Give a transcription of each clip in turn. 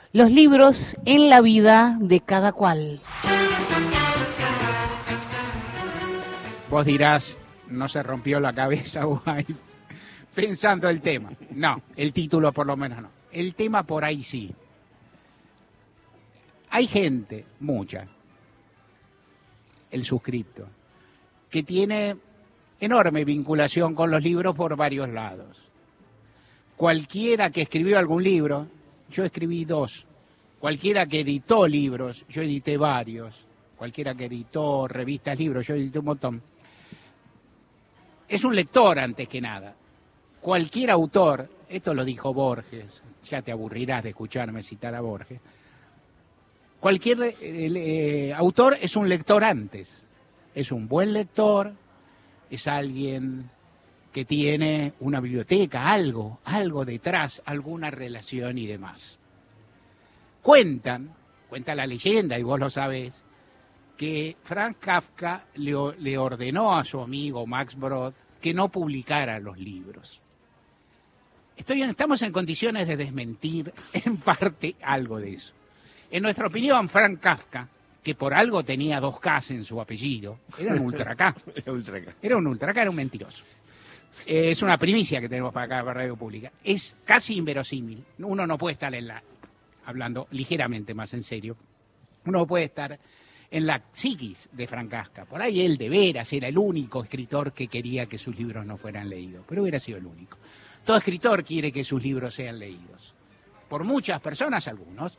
Los libros en la vida de cada cual. Vos dirás, no se rompió la cabeza Guay pensando el tema. No, el título por lo menos no. El tema por ahí sí. Hay gente, mucha, el suscripto, que tiene enorme vinculación con los libros por varios lados. Cualquiera que escribió algún libro, yo escribí 2. Cualquiera que editó libros, yo edité varios. Cualquiera que editó revistas, libros, yo edité un montón. Es un lector antes que nada. Cualquier autor, esto lo dijo Borges, ya te aburrirás de escucharme citar a Borges, cualquier autor es un lector antes. Es un buen lector, es alguien que tiene una biblioteca, algo detrás, alguna relación y demás. Cuenta la leyenda, y vos lo sabés, que Franz Kafka le ordenó a su amigo Max Brod que no publicara los libros. Estamos en condiciones de desmentir en parte algo de eso. En nuestra opinión, Franz Kafka, que por algo tenía 2 Ks en su apellido, era un ultra K. Era un ultra K, era un mentiroso. Es una primicia que tenemos para acá, para Radio Pública. Es casi inverosímil. Uno no puede estar hablando ligeramente más en serio, uno puede estar en la psiquis de Franz Kafka. Por ahí él de veras era el único escritor que quería que sus libros no fueran leídos, pero hubiera sido el único. Todo escritor quiere que sus libros sean leídos. Por muchas personas, algunos,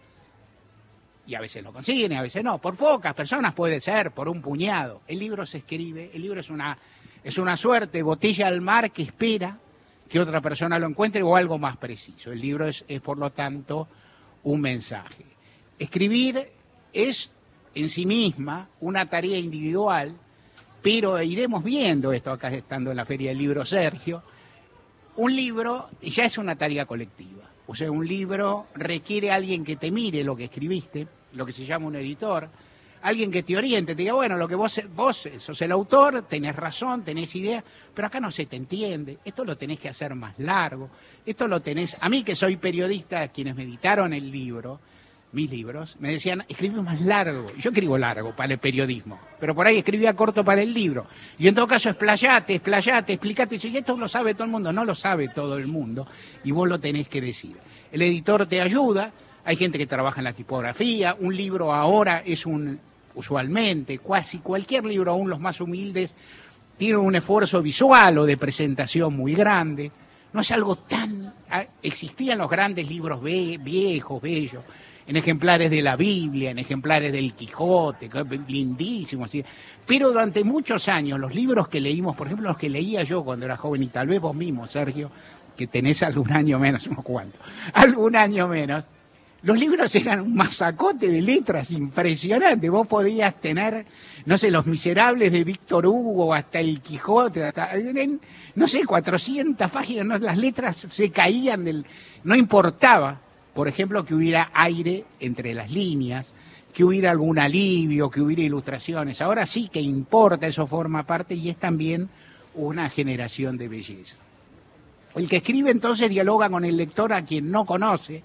y a veces lo consiguen y a veces no. Por pocas personas puede ser, por un puñado. El libro se escribe, el libro es una suerte, botella al mar que espera que otra persona lo encuentre o algo más preciso. El libro es por lo tanto, un mensaje. Escribir es en sí misma una tarea individual, pero iremos viendo esto acá estando en la Feria del Libro Sergio. Un libro ya es una tarea colectiva. O sea, un libro requiere a alguien que te mire lo que escribiste, lo que se llama un editor, alguien que te oriente, te diga, bueno, lo que vos sos el autor, tenés razón, tenés idea, pero acá no se te entiende, esto lo tenés que hacer más largo, esto lo tenés... A mí que soy periodista, quienes me editaron el libro, mis libros, me decían, escribe más largo. Yo escribo largo para el periodismo, pero por ahí escribía corto para el libro. Y en todo caso, explayate, explícate. Y esto lo sabe todo el mundo, no lo sabe todo el mundo, y vos lo tenés que decir. El editor te ayuda, hay gente que trabaja en la tipografía, un libro ahora es usualmente, casi cualquier libro, aún los más humildes, tiene un esfuerzo visual o de presentación muy grande. No es algo tan... Existían los grandes libros viejos, bellos, en ejemplares de la Biblia, en ejemplares del Quijote, lindísimos. Pero durante muchos años, los libros que leímos, por ejemplo, los que leía yo cuando era joven, y tal vez vos mismo, Sergio, que tenés algún año menos, unos cuantos, algún año menos, los libros eran un masacote de letras impresionante. Vos podías tener, no sé, Los Miserables de Víctor Hugo, hasta el Quijote, hasta, no sé, 400 páginas, ¿no? Las letras se caían no importaba, por ejemplo, que hubiera aire entre las líneas, que hubiera algún alivio, que hubiera ilustraciones. Ahora sí que importa, eso forma parte y es también una generación de belleza. El que escribe entonces dialoga con el lector a quien no conoce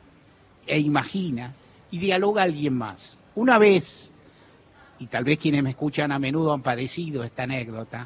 e imagina, y dialoga a alguien más. Una vez, y tal vez quienes me escuchan a menudo han padecido esta anécdota,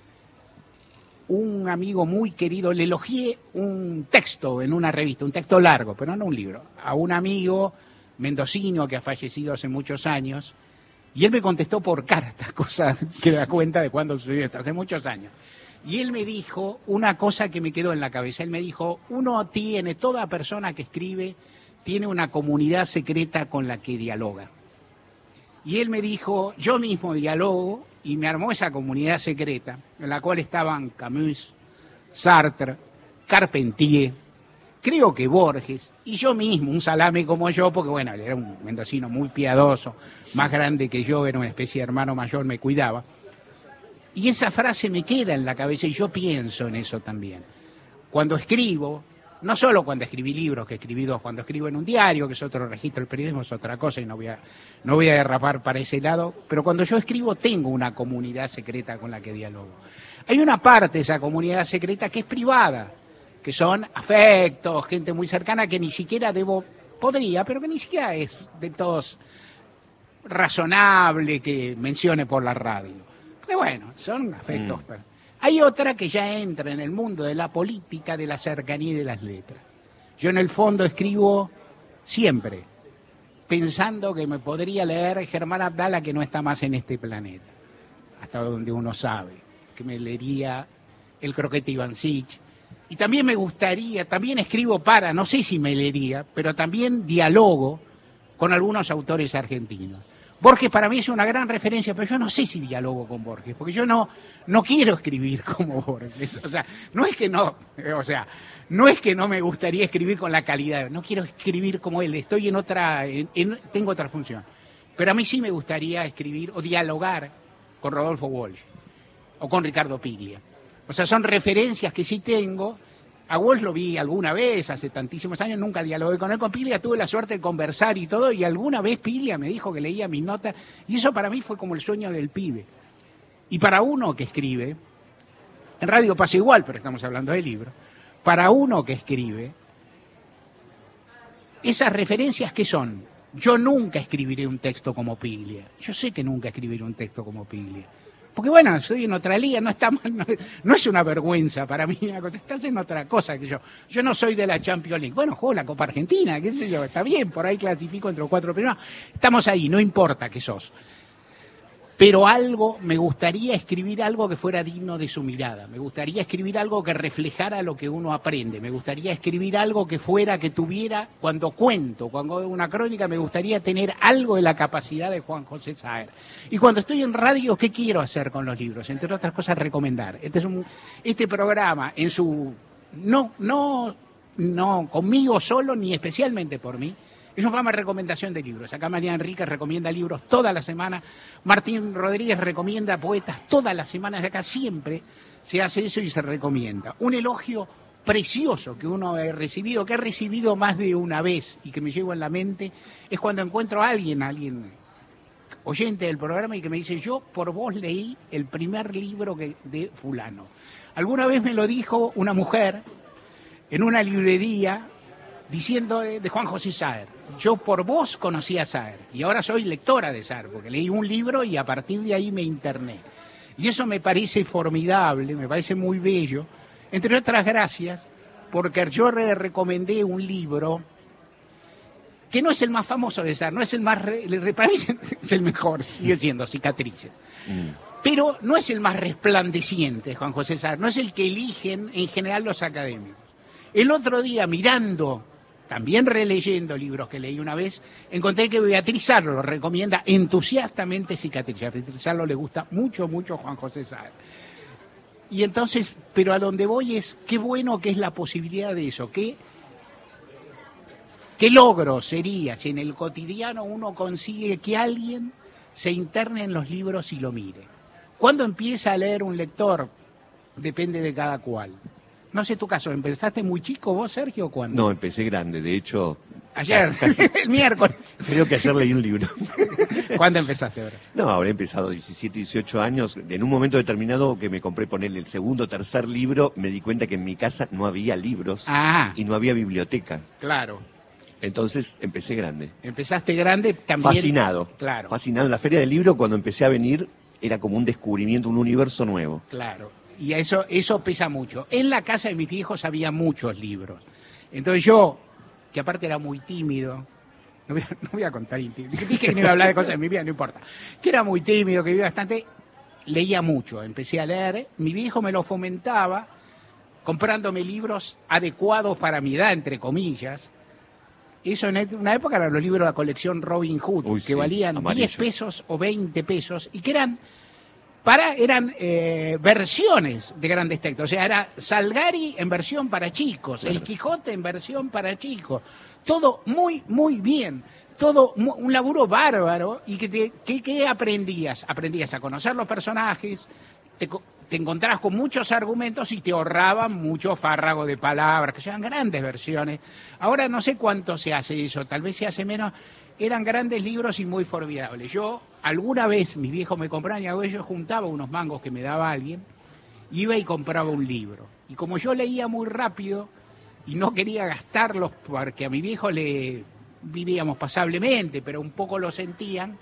un amigo muy querido, le elogié un texto en una revista, un texto largo, pero no un libro, a un amigo mendocino que ha fallecido hace muchos años, y él me contestó por carta, cosa que da cuenta de cuándo sucedió esto, hace muchos años. Y él me dijo una cosa que me quedó en la cabeza, él me dijo, toda persona que escribe, tiene una comunidad secreta con la que dialoga. Y él me dijo, yo mismo dialogo, y me armó esa comunidad secreta, en la cual estaban Camus, Sartre, Carpentier, creo que Borges, y yo mismo, un salame como yo, porque bueno, él era un mendocino muy piadoso, más grande que yo, era una especie de hermano mayor, me cuidaba. Y esa frase me queda en la cabeza y yo pienso en eso también. Cuando escribo, no solo cuando escribí libros, que escribí 2, cuando escribo en un diario, que es otro registro del periodismo, es otra cosa y no voy a derrapar para ese lado, pero cuando yo escribo tengo una comunidad secreta con la que dialogo. Hay una parte de esa comunidad secreta que es privada, que son afectos, gente muy cercana que ni siquiera debo podría, pero que ni siquiera es de todos razonable que mencione por la radio. Porque bueno, son afectos. Hay otra que ya entra en el mundo de la política, de la cercanía y de las letras. Yo en el fondo escribo siempre, pensando que me podría leer Germán Abdala, que no está más en este planeta, hasta donde uno sabe, que me leería El Croquete Ivancic. Y también me gustaría, también escribo para, no sé si me leería, pero también dialogo con algunos autores argentinos. Borges para mí es una gran referencia, pero yo no sé si dialogo con Borges, porque yo no quiero escribir como Borges. O sea, no es que no me gustaría escribir con la calidad, no quiero escribir como él, estoy tengo otra función. Pero a mí sí me gustaría escribir o dialogar con Rodolfo Walsh o con Ricardo Piglia. O sea, son referencias que sí tengo. A Walsh lo vi alguna vez, hace tantísimos años, nunca dialogué con él. Con Piglia tuve la suerte de conversar y todo, y alguna vez Piglia me dijo que leía mis notas, y eso para mí fue como el sueño del pibe. Y para uno que escribe, en radio pasa igual, pero estamos hablando de libros, para uno que escribe, esas referencias ¿qué son? Yo nunca escribiré un texto como Piglia. Yo sé que nunca escribiré un texto como Piglia. Porque bueno, soy en otra liga, no está mal, no es una vergüenza para mí una cosa, estás en otra cosa que yo. Yo no soy de la Champions League. Bueno, juego la Copa Argentina, qué sé yo, está bien, por ahí clasifico entre los 4 primeros. Estamos ahí, no importa que sos. Pero me gustaría escribir algo que fuera digno de su mirada. Me gustaría escribir algo que reflejara lo que uno aprende. Me gustaría escribir algo que tuviera, cuando hago una crónica, me gustaría tener algo de la capacidad de Juan José Saer. Y cuando estoy en radio, ¿qué quiero hacer con los libros? Entre otras cosas, recomendar. Este programa, no conmigo solo, ni especialmente por mí, es un programa de recomendación de libros. Acá María Enrique recomienda libros toda la semana. Martín Rodríguez recomienda poetas todas las semanas. Acá siempre se hace eso y se recomienda. Un elogio precioso que uno ha recibido, que he recibido más de una vez y que me llevo en la mente, es cuando encuentro a alguien oyente del programa y que me dice, yo por vos leí el primer libro de fulano. Alguna vez me lo dijo una mujer en una librería diciendo de Juan José Saer. Yo por vos conocí a Saer y ahora soy lectora de Saer porque leí un libro y a partir de ahí me interné. Y eso me parece formidable, me parece muy bello, entre otras gracias, porque yo recomendé un libro que no es el más famoso de Saer, no es el más, para mí es el mejor, sigue siendo Cicatrices. Pero no es el más resplandeciente, Juan José Saer, no es el que eligen en general los académicos. El otro día, mirando, también releyendo libros que leí una vez, encontré que Beatriz Sarlo lo recomienda entusiastamente Cicatrices. A Beatriz Sarlo le gusta mucho, mucho Juan José Saer. Y entonces, pero a donde voy es, qué bueno que es la posibilidad de eso, qué logro sería si en el cotidiano uno consigue que alguien se interne en los libros y lo mire. ¿Cuándo empieza a leer un lector? Depende de cada cual. No sé tu caso, ¿empezaste muy chico vos, Sergio, o cuándo? No, empecé grande, de hecho... Ayer, el miércoles. Creo que ayer leí un libro. ¿Cuándo empezaste ahora? No, habré empezado 17, 18 años. En un momento determinado que me compré ponerle el segundo o tercer libro, me di cuenta que en mi casa no había libros y no había biblioteca. Claro. Entonces empecé grande. Empezaste grande también. Fascinado. Claro. Fascinado. En la Feria del Libro, cuando empecé a venir, era como un descubrimiento, un universo nuevo. Claro. Y eso pesa mucho. En la casa de mis viejos había muchos libros. Entonces yo, que aparte era muy tímido, no voy a contar intimidad, dije que no iba a hablar de cosas de mi vida, no importa, que era muy tímido, que vivía bastante, leía mucho, empecé a leer, mi viejo me lo fomentaba, comprándome libros adecuados para mi edad, entre comillas. Eso en una época eran los libros de la colección Robin Hood, que valían amarillo. 10 pesos o 20 pesos, y que eran versiones de grandes textos. O sea, era Salgari en versión para chicos, claro. El Quijote en versión para chicos. Todo muy, muy bien. Todo un laburo bárbaro. ¿Y qué aprendías? Aprendías a conocer los personajes, te encontrabas con muchos argumentos y te ahorraban mucho fárrago de palabras, que eran grandes versiones. Ahora no sé cuánto se hace eso, tal vez se hace menos. Eran grandes libros y muy formidables. Yo, alguna vez, mis viejos me compraban y yo juntaba unos mangos que me daba alguien, iba y compraba un libro. Y como yo leía muy rápido y no quería gastarlos porque a mi viejo le vivíamos pasablemente, pero un poco lo sentían,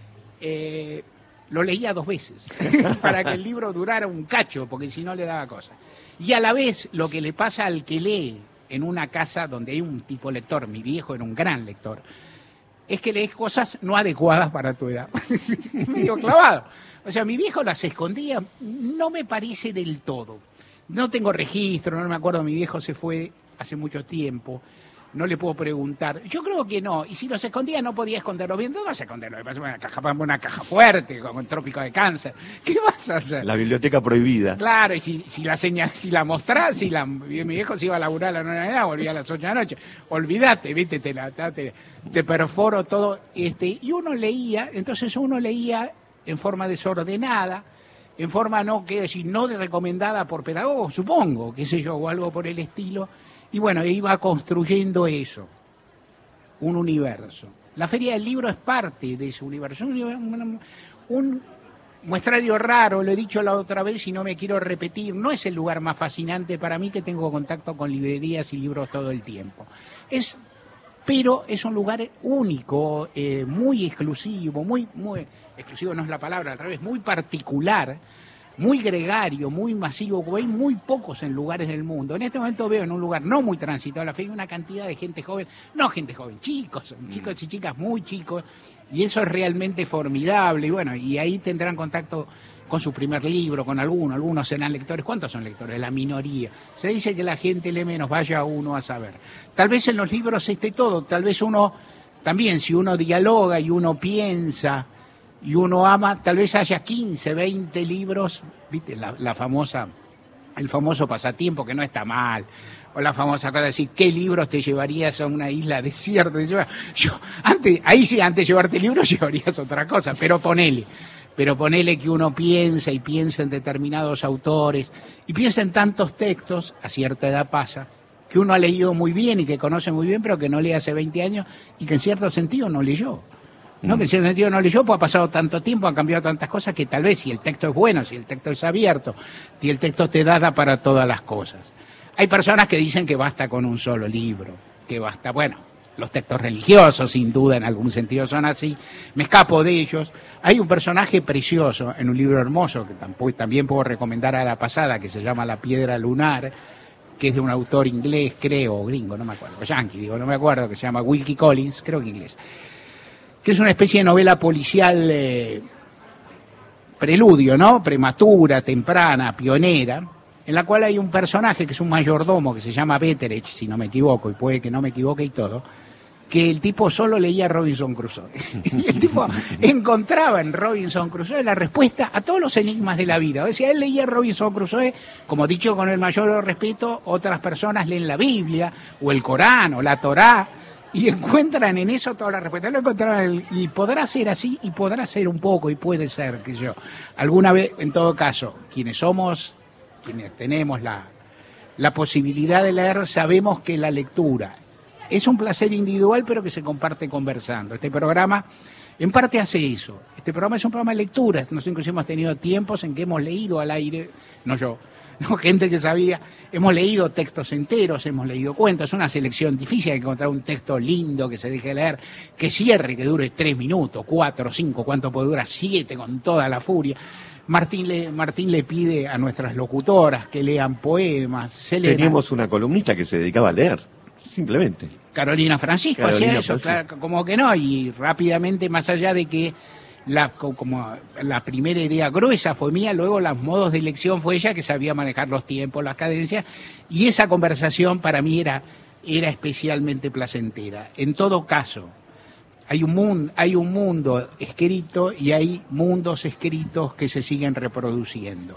lo leía 2 veces para que el libro durara un cacho, porque si no le daba cosas. Y a la vez, lo que le pasa al que lee en una casa donde hay un tipo lector, mi viejo era un gran lector, es que lees cosas no adecuadas para tu edad. Medio clavado. O sea, mi viejo las escondía, no me parece del todo. No tengo registro, no me acuerdo, mi viejo se fue hace mucho tiempo, no le puedo preguntar. Yo creo que no, y si los escondía no podía esconderlo bien. No vas a esconderlo, una caja fuerte, como en Trópico de Cáncer. ¿Qué vas a hacer? La biblioteca prohibida. Claro, y si la mostrás, mi viejo se iba a laburar a las 9 de la mañana, volvía a las 8 de la noche. Olvídate, viste, te perforo todo. Y uno leía en forma desordenada, en forma no recomendada por pedagogos, supongo, qué sé yo, o algo por el estilo. Y bueno, iba construyendo eso, un universo. La Feria del Libro es parte de ese universo, un muestrario raro, lo he dicho la otra vez y no me quiero repetir, no es el lugar más fascinante para mí, que tengo contacto con librerías y libros todo el tiempo. Pero es un lugar único, muy exclusivo, muy exclusivo no es la palabra, al revés, muy particular, muy gregario, muy masivo, como hay muy pocos en lugares del mundo. En este momento veo en un lugar no muy transitado la feria una cantidad de gente joven, chicos y chicas muy chicos, y eso es realmente formidable. Y bueno, y ahí tendrán contacto con su primer libro, con algunos serán lectores. ¿Cuántos son lectores? La minoría. Se dice que la gente lee menos, vaya uno a saber. Tal vez en los libros esté todo, tal vez uno, también si uno dialoga y uno piensa y uno ama, tal vez haya 15, 20 libros, ¿viste? El famoso pasatiempo, que no está mal, o la famosa cosa de decir, ¿qué libros te llevarías a una isla desierta? Antes de llevarte libros llevarías otra cosa, pero ponele que uno piensa en determinados autores, y piensa en tantos textos, a cierta edad pasa, que uno ha leído muy bien y que conoce muy bien, pero que no lee hace 20 años y que en cierto sentido no leyó. ¿No? Que en ese sentido no leyó, pues ha pasado tanto tiempo, han cambiado tantas cosas, que tal vez si el texto es bueno, si el texto es abierto, si el texto te da para todas las cosas. Hay personas que dicen que basta con un solo libro, que basta, bueno, los textos religiosos sin duda en algún sentido son así, me escapo de ellos. Hay un personaje precioso en un libro hermoso, que también puedo recomendar a la pasada, que se llama La Piedra Lunar, que es de un autor inglés, creo, o gringo, no me acuerdo, yankee, no me acuerdo, que se llama Wilkie Collins, creo que inglés, que es una especie de novela policial preludio, ¿no? Prematura, temprana, pionera, en la cual hay un personaje que es un mayordomo que se llama Betteredge, si no me equivoco, y puede que no me equivoque y todo, que el tipo solo leía Robinson Crusoe. Y el tipo encontraba en Robinson Crusoe la respuesta a todos los enigmas de la vida. O sea, él leía Robinson Crusoe, como dicho con el mayor respeto, otras personas leen la Biblia, o el Corán, o la Torá, y encuentran en eso toda la respuesta. Lo encontraron y podrá ser así, y podrá ser un poco, y puede ser que yo, alguna vez, en todo caso, quienes tenemos la posibilidad de leer, sabemos que la lectura es un placer individual, pero que se comparte conversando. Este programa, en parte, hace eso. Este programa es un programa de lecturas. Nosotros incluso hemos tenido tiempos en que hemos leído al aire, no yo, no, gente que sabía, hemos leído textos enteros, hemos leído cuentos, es una selección difícil, hay que encontrar un texto lindo que se deje leer, que cierre, que dure 3 minutos, 4, 5, ¿cuánto puede durar? 7, con toda la furia. Martín le pide a nuestras locutoras que lean poemas. Teníamos una columnista que se dedicaba a leer, simplemente. Carolina Francisco hacía eso, claro, como que no, y rápidamente, más allá de que como la primera idea gruesa fue mía, luego los modos de elección fue ella, que sabía manejar los tiempos, las cadencias, y esa conversación para mí era especialmente placentera. En todo caso, hay un mundo escrito y hay mundos escritos que se siguen reproduciendo.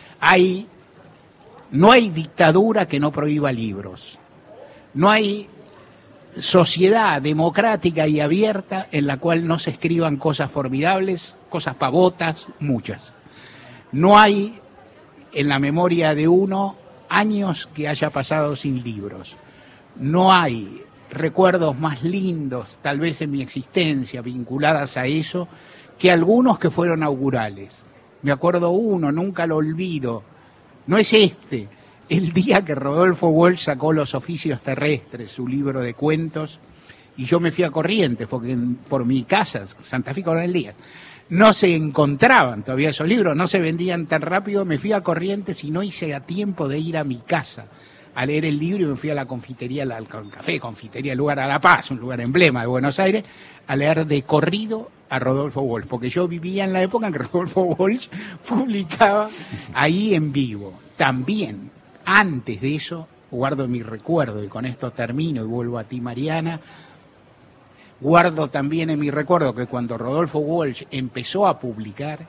No hay dictadura que no prohíba libros. No hay sociedad democrática y abierta en la cual no se escriban cosas formidables, cosas pavotas, muchas. No hay en la memoria de uno años que haya pasado sin libros. No hay recuerdos más lindos, tal vez en mi existencia, vinculadas a eso, que algunos que fueron augurales. Me acuerdo uno, nunca lo olvido, no es el día que Rodolfo Walsh sacó Los Oficios Terrestres, su libro de cuentos, y yo me fui a Corrientes, porque por mi casa, Santa Fe Coronel Díaz, no se encontraban todavía esos libros, no se vendían tan rápido, me fui a Corrientes y no hice a tiempo de ir a mi casa a leer el libro y me fui a la confitería, al café, confitería, lugar a La Paz, un lugar emblema de Buenos Aires, a leer de corrido a Rodolfo Walsh, porque yo vivía en la época en que Rodolfo Walsh publicaba ahí en vivo. También, antes de eso, guardo mi recuerdo, y con esto termino y vuelvo a ti, Mariana, guardo también en mi recuerdo que cuando Rodolfo Walsh empezó a publicar,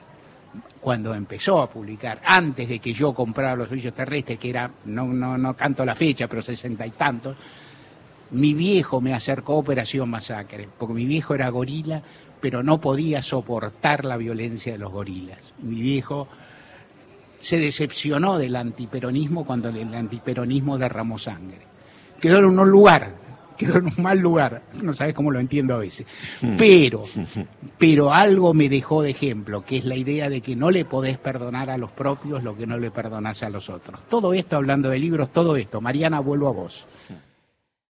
antes de que yo comprara Los Ovillos Terrestres, que era, no canto la fecha, pero 60 y tantos, mi viejo me acercó a Operación Masacre, porque mi viejo era gorila, pero no podía soportar la violencia de los gorilas. Mi viejo se decepcionó del antiperonismo cuando el antiperonismo derramó sangre. Quedó en un mal lugar, no sabes cómo lo entiendo a veces, pero algo me dejó de ejemplo, que es la idea de que no le podés perdonar a los propios lo que no le perdonás a los otros. Todo esto, hablando de libros, todo esto, Mariana, vuelvo a vos.